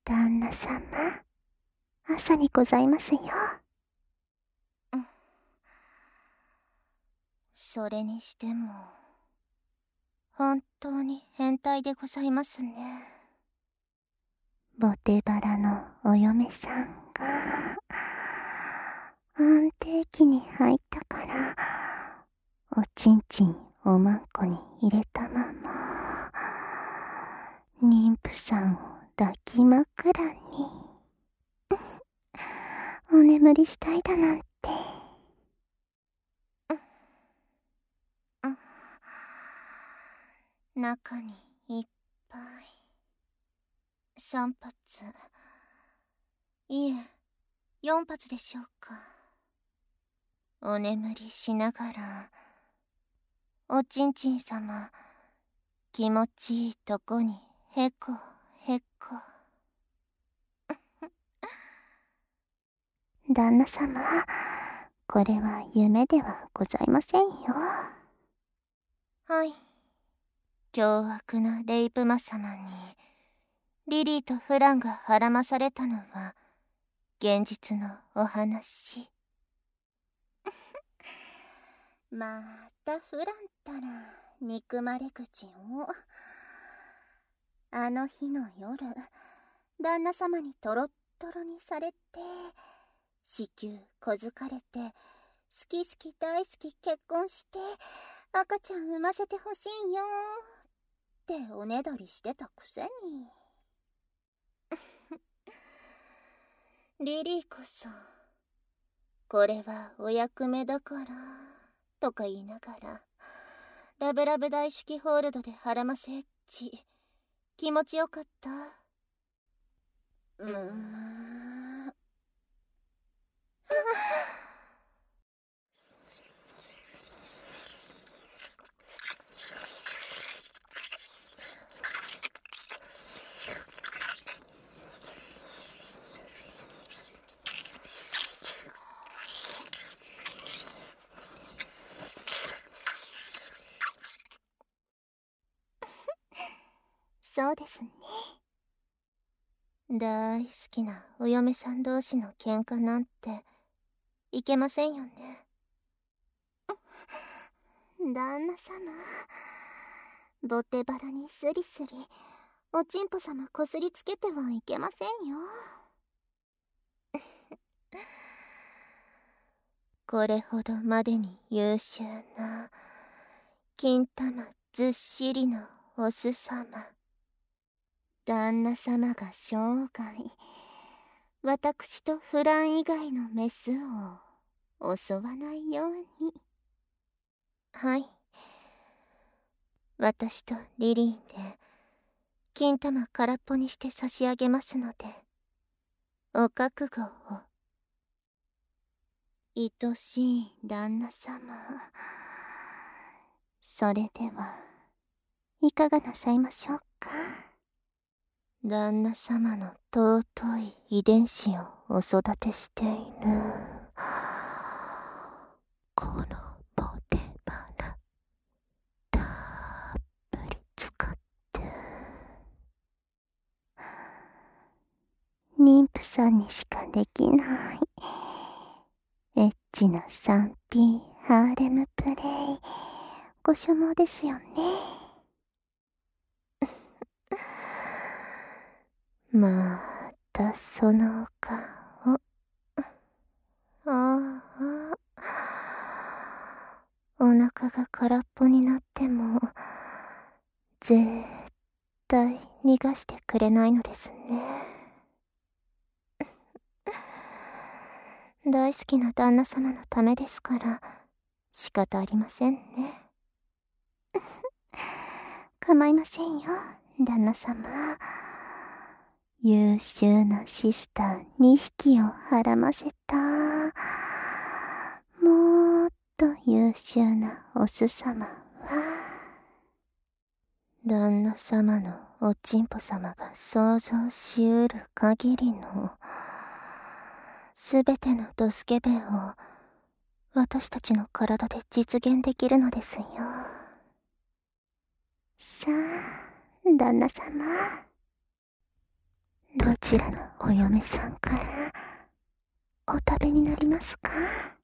旦那様、朝にございますよ。 それにしても本当に変態でございますね。 ボテバラのお嫁さんが安定期に入ったから、おちんちんおまんこに入れたまま妊婦さんを抱き枕にお眠りしたいだなんて。 中にいっぱい3発、いえ4発でしょうか。お眠りしながら、おちんちん様気持ちいいとこにへこへこ。 旦那様、これは夢ではございませんよ。 はい、凶悪なレイプ魔様にリリーとフランがはらまされたのは現実のお話。またフランったら憎まれ口を。あの日の夜、旦那様にトロットロにされて、子宮こづかれて、好き好き大好き結婚して赤ちゃん産ませてほしいよっておねだりしてたくせに。リリーこそ、これはお役目だからとか言いながら、ラブラブ大式ホールドでハラマセッチ気持ちよかった。そうですね。大好きなお嫁さん同士の喧嘩なんていけませんよね。旦那様、ボテバラにスリスリおちんぽ様こすりつけてはいけませんよ。これほどまでに優秀な金玉ずっしりのオス様、旦那様が生涯私とフラン以外のメスを襲わないように。はい、私とリリーで金玉空っぽにして差し上げますので、お覚悟を。愛しい旦那様、それではいかがなさいましょうか。旦那様の尊い遺伝子をお育てしているこのボテバラ、たっぷり使って妊婦さんにしかできないエッチな 3P ハーレムプレイ、ご所望ですよね。 またその顔。ああ、お腹が空っぽになっても絶対逃がしてくれないのですね。大好きな旦那様のためですから仕方ありませんね。 構いませんよ、旦那様。優秀なシスター2匹をはらませたもっと優秀なオス様は、 旦那様のおちんぽ様が想像しうる限りのすべてのドスケベを私たちの体で実現できるのですよ。 さあ、旦那様、 どちらのお嫁さんからお食べになりますか？